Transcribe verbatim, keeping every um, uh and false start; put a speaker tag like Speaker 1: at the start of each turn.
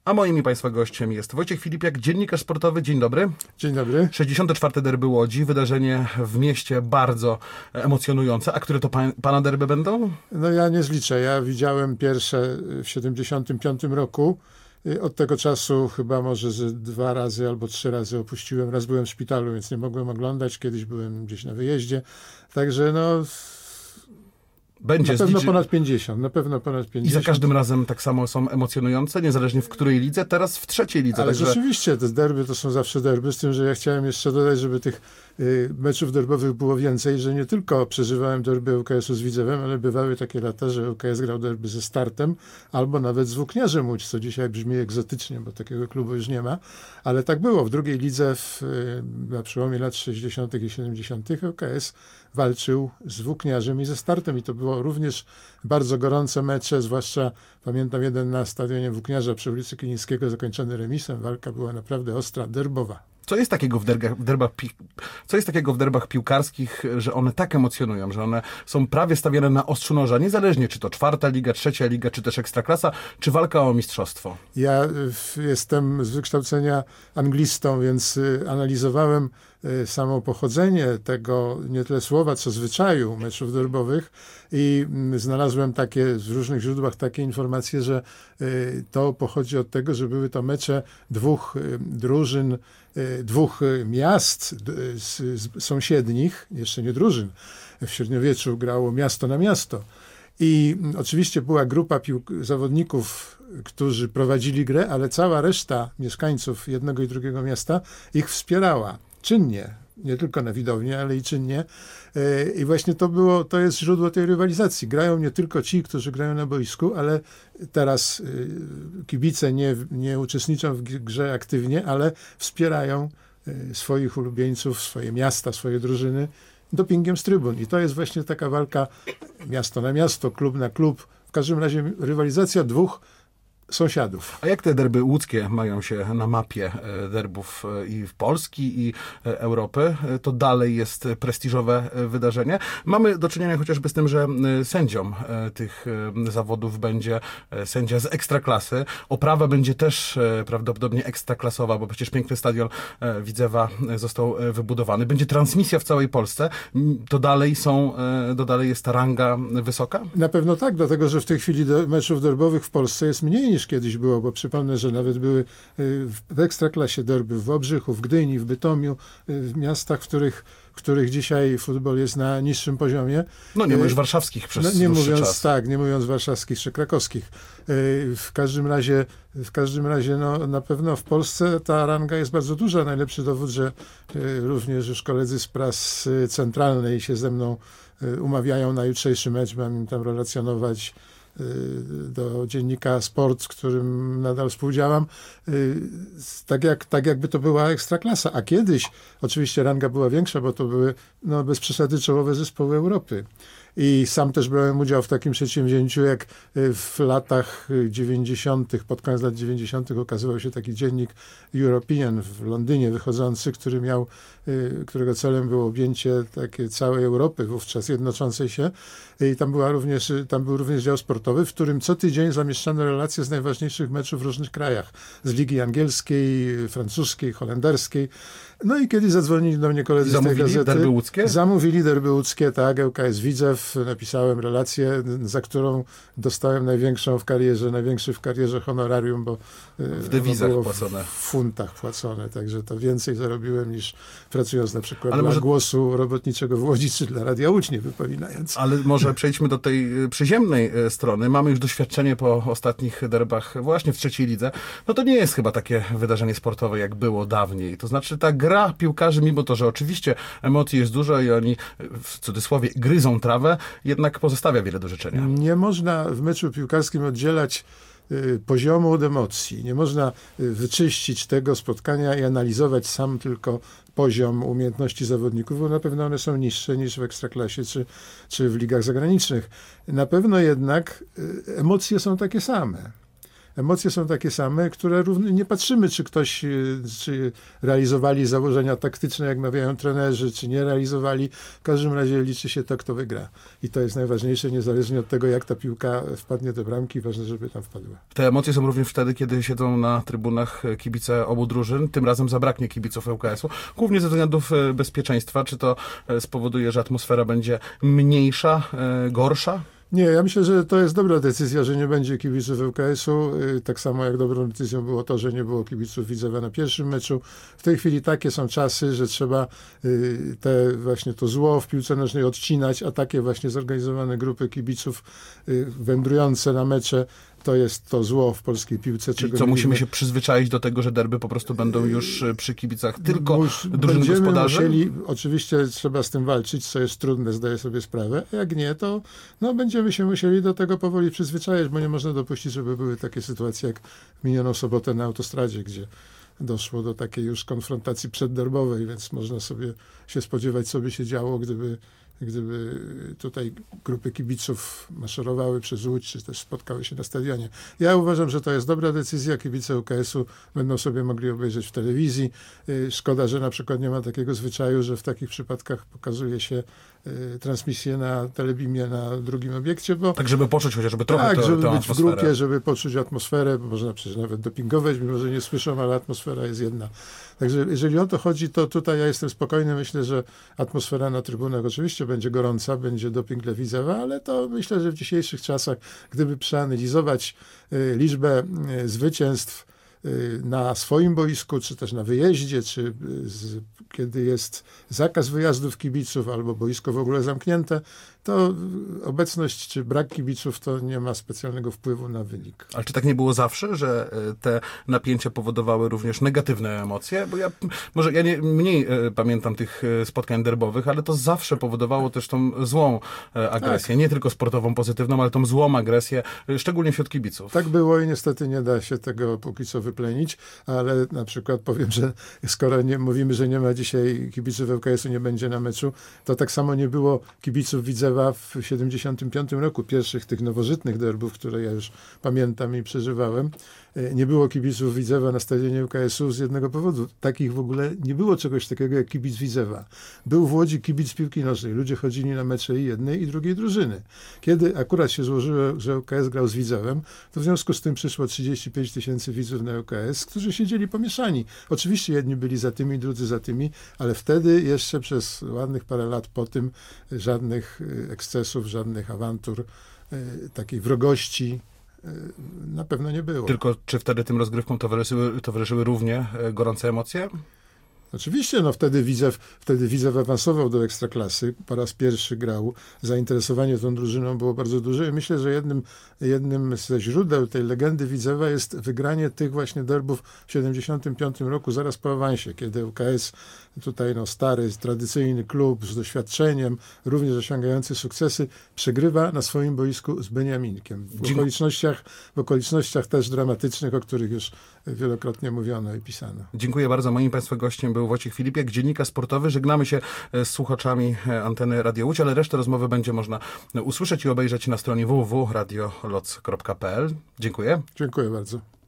Speaker 1: A moim i Państwa gościem jest Wojciech Filipiak, dziennikarz sportowy. Dzień dobry.
Speaker 2: Dzień dobry.
Speaker 1: sześćdziesiąte czwarte derby Łodzi, wydarzenie w mieście bardzo emocjonujące. A które to pa- Pana derby będą?
Speaker 2: No ja nie zliczę. Ja widziałem pierwsze w siedemdziesiątym piątym roku. Od tego czasu chyba może ze dwa razy albo trzy razy opuściłem. Raz byłem w szpitalu, więc nie mogłem oglądać. Kiedyś byłem gdzieś na wyjeździe. Także no...
Speaker 1: Będzie
Speaker 2: na pewno
Speaker 1: zliczy...
Speaker 2: ponad pięćdziesiąt, na pewno ponad pięćdziesiąt.
Speaker 1: I za każdym razem tak samo są emocjonujące, niezależnie w której lidze, teraz w trzeciej lidze.
Speaker 2: Ale
Speaker 1: także...
Speaker 2: rzeczywiście te derby to są zawsze derby, z tym, że ja chciałem jeszcze dodać, żeby tych y, meczów derbowych było więcej, że nie tylko przeżywałem derby U K S-u z Widzewem, ale bywały takie lata, że U K S grał derby ze Startem, albo nawet z Włókniarzem Łódź, co dzisiaj brzmi egzotycznie, bo takiego klubu już nie ma, ale tak było. W drugiej lidze w, y, na przełomie lat sześćdziesiątych i siedemdziesiątych U K S walczył z Włókniarzem i ze Startem i to było również bardzo gorące mecze, zwłaszcza pamiętam jeden na stadionie Włókniarza przy ulicy Kilińskiego zakończony remisem. Walka była naprawdę ostra, derbowa.
Speaker 1: Co jest takiego w derbach, w derbach, co jest takiego w derbach piłkarskich, że one tak emocjonują, że one są prawie stawiane na ostrzu noża, niezależnie czy to czwarta liga, trzecia liga, czy też ekstraklasa, czy walka o mistrzostwo?
Speaker 2: Ja y, jestem z wykształcenia anglistą, więc y, analizowałem y, samo pochodzenie tego, nie tyle słowa, co zwyczaju meczów derbowych i y, znalazłem takie w różnych źródłach takie informacje, że y, to pochodzi od tego, że były to mecze dwóch y, drużyn, y, dwóch y, miast y, z, z sąsiednich, jeszcze nie drużyn. W średniowieczu grało miasto na miasto. I oczywiście była grupa piłk- zawodników, którzy prowadzili grę, ale cała reszta mieszkańców jednego i drugiego miasta ich wspierała czynnie. Nie tylko na widowni, ale i czynnie. I właśnie to było, to jest źródło tej rywalizacji. Grają nie tylko ci, którzy grają na boisku, ale teraz kibice nie, nie uczestniczą w grze aktywnie, ale wspierają swoich ulubieńców, swoje miasta, swoje drużyny dopingiem z trybun. I to jest właśnie taka walka miasto na miasto, klub na klub. W każdym razie rywalizacja dwóch sąsiadów.
Speaker 1: A jak te derby łódzkie mają się na mapie derbów i w Polski, i Europy? To dalej jest prestiżowe wydarzenie. Mamy do czynienia chociażby z tym, że sędzią tych zawodów będzie sędzia z ekstraklasy. Oprawa będzie też prawdopodobnie ekstraklasowa, bo przecież piękny stadion Widzewa został wybudowany. Będzie transmisja w całej Polsce. To dalej są, to dalej jest ta ranga wysoka?
Speaker 2: Na pewno tak, dlatego że w tej chwili do meczów derbowych w Polsce jest mniej niż kiedyś było, bo przypomnę, że nawet były w ekstraklasie derby w Wałbrzychu, w Gdyni, w Bytomiu, w miastach, w których, w których dzisiaj futbol jest na niższym poziomie.
Speaker 1: No nie mówiąc warszawskich przez
Speaker 2: no, nie mówiąc
Speaker 1: czas.
Speaker 2: Tak, nie mówiąc warszawskich czy krakowskich. W każdym razie, w każdym razie no, na pewno w Polsce ta ranga jest bardzo duża. Najlepszy dowód, że również już koledzy z prasy centralnej się ze mną umawiają na jutrzejszy mecz, mam im tam relacjonować do dziennika Sport, z którym nadal współdziałam, tak, jak, tak jakby to była ekstraklasa. A kiedyś oczywiście ranga była większa, bo to były no, bez przesady czołowe zespoły Europy. I sam też brałem udział w takim przedsięwzięciu, jak w latach dziewięćdziesiątych, pod koniec lat dziewięćdziesiątych okazywał się taki dziennik European w Londynie wychodzący, który miał, którego celem było objęcie takiej całej Europy, wówczas jednoczącej się. I tam, była również, tam był również dział sportowy, w którym co tydzień zamieszczano relacje z najważniejszych meczów w różnych krajach. Z ligi angielskiej, francuskiej, holenderskiej. No i kiedy zadzwonili do mnie koledzy z tej gazety.
Speaker 1: Derby łódzkie?
Speaker 2: Zamówili derby łódzkie, tak, U K S Widzew. Napisałem relację, za którą dostałem największą w karierze, największy w karierze honorarium, bo
Speaker 1: w dewizach
Speaker 2: było
Speaker 1: płacone.
Speaker 2: W funtach płacone, także to więcej zarobiłem niż pracując na przykład
Speaker 1: Ale
Speaker 2: dla
Speaker 1: może...
Speaker 2: Głosu Robotniczego w Łodzi, czy dla Radia Łódź, nie wypominając.
Speaker 1: Ale może przejdźmy do tej przyziemnej strony. Mamy już doświadczenie po ostatnich derbach właśnie w trzeciej lidze. No to nie jest chyba takie wydarzenie sportowe, jak było dawniej. To znaczy ta gra piłkarzy, mimo to, że oczywiście emocji jest dużo i oni w cudzysłowie gryzą trawę, jednak pozostawia wiele do życzenia.
Speaker 2: Nie można w meczu piłkarskim oddzielać y, poziomu od emocji. Nie można y, wyczyścić tego spotkania i analizować sam tylko poziom umiejętności zawodników, bo na pewno one są niższe niż w ekstraklasie czy, czy w ligach zagranicznych. Na pewno jednak y, emocje są takie same. Emocje są takie same, które równie, nie patrzymy, czy ktoś, czy realizowali założenia taktyczne, jak mawiają trenerzy, czy nie realizowali. W każdym razie liczy się to, kto wygra. I to jest najważniejsze, niezależnie od tego, jak ta piłka wpadnie do bramki, ważne, żeby tam wpadła.
Speaker 1: Te emocje są również wtedy, kiedy siedzą na trybunach kibice obu drużyn. Tym razem zabraknie kibiców ŁKS-u. Głównie ze względów bezpieczeństwa. Czy to spowoduje, że atmosfera będzie mniejsza, gorsza?
Speaker 2: Nie, ja myślę, że to jest dobra decyzja, że nie będzie kibiców ŁKS-u. Tak samo jak dobrą decyzją było to, że nie było kibiców Widzewa na pierwszym meczu. W tej chwili takie są czasy, że trzeba te właśnie to zło w piłce nożnej odcinać, a takie właśnie zorganizowane grupy kibiców wędrujące na mecze to jest to zło w polskiej piłce.
Speaker 1: Czyli
Speaker 2: czego
Speaker 1: co, musimy
Speaker 2: mieliśmy...
Speaker 1: się przyzwyczaić do tego, że derby po prostu będą już przy kibicach tylko
Speaker 2: Mus,
Speaker 1: drużyn
Speaker 2: będziemy
Speaker 1: gospodarzy?
Speaker 2: Musieli, oczywiście trzeba z tym walczyć, co jest trudne, zdaję sobie sprawę. A jak nie, to no, będziemy się musieli do tego powoli przyzwyczajać, bo nie można dopuścić, żeby były takie sytuacje jak w minioną sobotę na autostradzie, gdzie doszło do takiej już konfrontacji przedderbowej, więc można sobie się spodziewać, co by się działo, gdyby gdyby tutaj grupy kibiców maszerowały przez Łódź, czy też spotkały się na stadionie. Ja uważam, że to jest dobra decyzja. Kibice ŁKS-u będą sobie mogli obejrzeć w telewizji. Szkoda, że na przykład nie ma takiego zwyczaju, że w takich przypadkach pokazuje się transmisję na telebimie na drugim obiekcie, bo...
Speaker 1: Tak, żeby poczuć chociażby trochę
Speaker 2: Tak,
Speaker 1: to,
Speaker 2: żeby
Speaker 1: tę
Speaker 2: być
Speaker 1: atmosferę.
Speaker 2: w grupie, żeby poczuć atmosferę, bo można przecież nawet dopingować, mimo że nie słyszą, ale atmosfera jest jedna. Także jeżeli o to chodzi, to tutaj ja jestem spokojny. Myślę, że atmosfera na trybunach oczywiście będzie gorąca, będzie doping dla Widzewa, ale to myślę, że w dzisiejszych czasach, gdyby przeanalizować y, liczbę y, zwycięstw y, na swoim boisku, czy też na wyjeździe, czy y, z, kiedy jest zakaz wyjazdów kibiców albo boisko w ogóle zamknięte, to obecność czy brak kibiców to nie ma specjalnego wpływu na wynik.
Speaker 1: Ale czy tak nie było zawsze, że te napięcia powodowały również negatywne emocje? Bo ja może ja nie, mniej e, pamiętam tych spotkań derbowych, ale to zawsze powodowało też tą złą e, agresję. Tak. Nie tylko sportową, pozytywną, ale tą złą agresję, szczególnie wśród kibiców.
Speaker 2: Tak było i niestety nie da się tego póki co wyplenić, ale na przykład powiem, że skoro nie, mówimy, że nie ma dzisiaj kibiców ŁKS-u, nie będzie na meczu, to tak samo nie było kibiców Widzewa w siedemdziesiątym piątym roku, pierwszych tych nowożytnych derbów, które ja już pamiętam i przeżywałem. Nie było kibiców Widzewa na stadionie ŁKS-u z jednego powodu. Takich w ogóle nie było czegoś takiego jak kibic Widzewa. Był w Łodzi kibic piłki nożnej. Ludzie chodzili na mecze i jednej i drugiej drużyny. Kiedy akurat się złożyło, że ŁKS grał z Widzewem, to w związku z tym przyszło trzydzieści pięć tysięcy widzów na ŁKS, którzy siedzieli pomieszani. Oczywiście jedni byli za tymi, drudzy za tymi, ale wtedy jeszcze przez ładnych parę lat po tym żadnych ekscesów, żadnych awantur, takiej wrogości na pewno nie było.
Speaker 1: Tylko czy wtedy tym rozgrywkom towarzyszyły, towarzyszyły równie gorące emocje?
Speaker 2: Oczywiście, no wtedy Widzew, wtedy Widzew awansował do Ekstraklasy, po raz pierwszy grał, zainteresowanie tą drużyną było bardzo duże i myślę, że jednym, jednym ze źródeł tej legendy Widzewa jest wygranie tych właśnie derbów w siedemdziesiątym piątym roku, zaraz po awansie, kiedy ŁKS, tutaj no stary, tradycyjny klub z doświadczeniem, również osiągający sukcesy, przegrywa na swoim boisku z Beniaminkiem. W okolicznościach, w okolicznościach też dramatycznych, o których już wielokrotnie mówiono i pisano.
Speaker 1: Dziękuję bardzo. Moim Państwa gościem był Wojciech Filipiak, dziennikarz sportowy. Żegnamy się z słuchaczami anteny Radio Łódź, ale resztę rozmowy będzie można usłyszeć i obejrzeć na stronie w w w kropka radio loc kropka p l. Dziękuję.
Speaker 2: Dziękuję bardzo.